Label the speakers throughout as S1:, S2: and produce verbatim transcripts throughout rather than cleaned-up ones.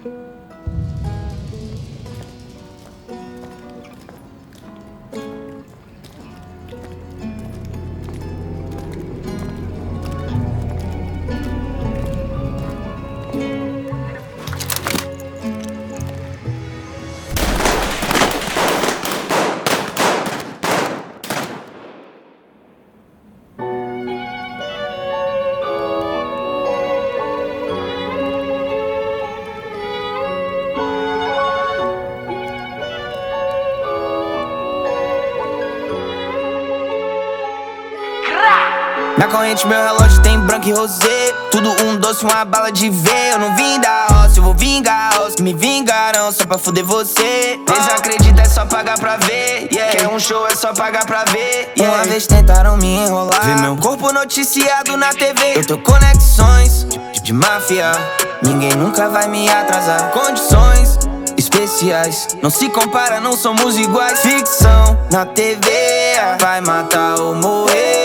S1: Na corrente meu relógio tem branco e rosé, tudo um doce, uma bala de ver. Eu não vim da roça, eu vou vingar os que me vingaram só pra fuder você. Desacredita, é só pagar pra ver, yeah. Quer um show, é só pagar pra ver, yeah. Uma vez tentaram me enrolar, vê meu corpo noticiado na T V. Eu tenho conexões de, de máfia, ninguém nunca vai me atrasar. Condições especiais, não se compara, não somos iguais. Ficção na T V, vai matar ou morrer,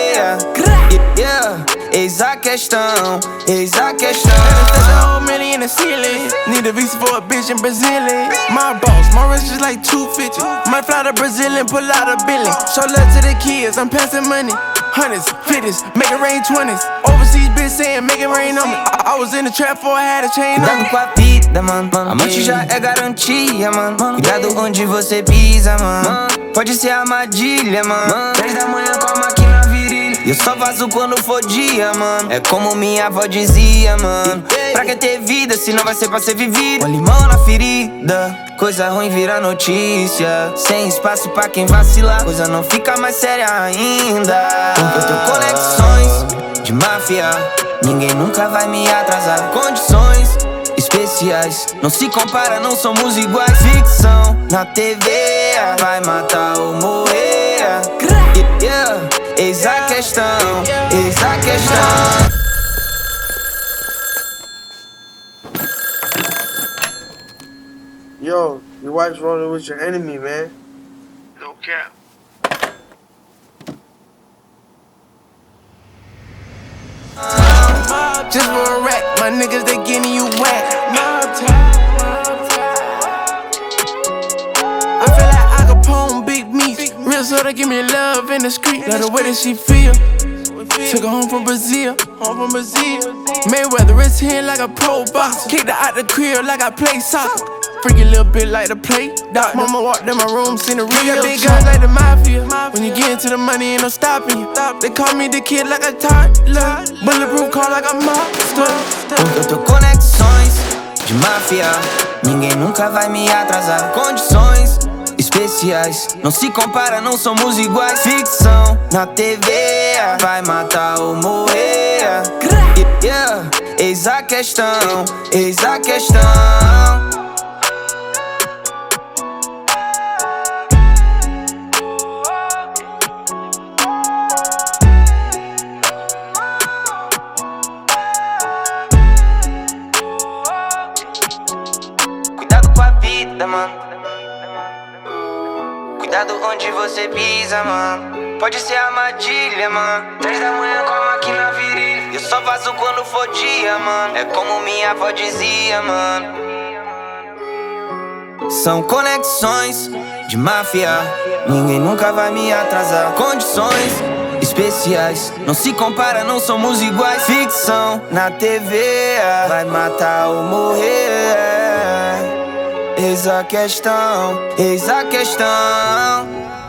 S1: yeah. Eis a questão, eis a questão.
S2: There's a whole million in the ceiling. Need a visa for a bitch in Brazilian. My boss, my wrist is like two fifty. Might fly to Brazil and pull out a billion. Show love to the kids, I'm passing money. Hundreds, fifties, make it rain twenties. Overseas bitch saying make it rain on me. I, I was in the trap before I had a chain on me.
S1: Cuidado com a vida, mano. Amante já é garantia, mano. Cuidado onde você pisa, mano. Pode ser armadilha, mano. Três da manhã com a máquina virilha. E eu só vazo quando for dia, mano. É como minha avó dizia, mano. Pra que ter vida se não vai ser pra ser vivida? Com limão na ferida, coisa ruim vira notícia. Sem espaço pra quem vacilar, coisa não fica mais séria ainda. Porque eu tenho conexões de máfia, ninguém nunca vai me atrasar. Condições especiais, não se compara, não somos iguais. Ficção na T V, vai matar ou morrer, yeah. Eis a questão, eis a questão.
S3: Yo, your wife's rolling with your enemy, man.
S2: No cap. Just for a rack, my niggas, they getting you whack. I feel like Al Capone, big meat. Real so they give me love in the street. Love the way that she feel. Took her home from Brazil, home from Brazil. Mayweather is here like a pro boxer. Kicked her out the crib like I play soccer. Freaky little bit like the play doctor. Mama walked in my room, seen the real big guns like the mafia. When you get into the money, ain't no stopping you. They call me the kid like a toddler. Bulletproof car like a monster.
S1: Eu tenho conexões de máfia, ninguém nunca vai me atrasar. Condições especiais, não se compara, não somos iguais. Ficção na T V, vai matar ou morrer, yeah. Eis a questão, eis a questão. Cuidado com a vida, mano. Cuidado onde você pisa, mano. Pode ser armadilha, mano. Três da manhã com a máquina virilha. Eu só vazo quando for dia, mano. É como minha avó dizia, mano. São conexões de máfia, ninguém nunca vai me atrasar. Condições especiais, não se compara, não somos iguais. Ficção na T V, vai matar ou morrer. Eis a questão, eis a questão.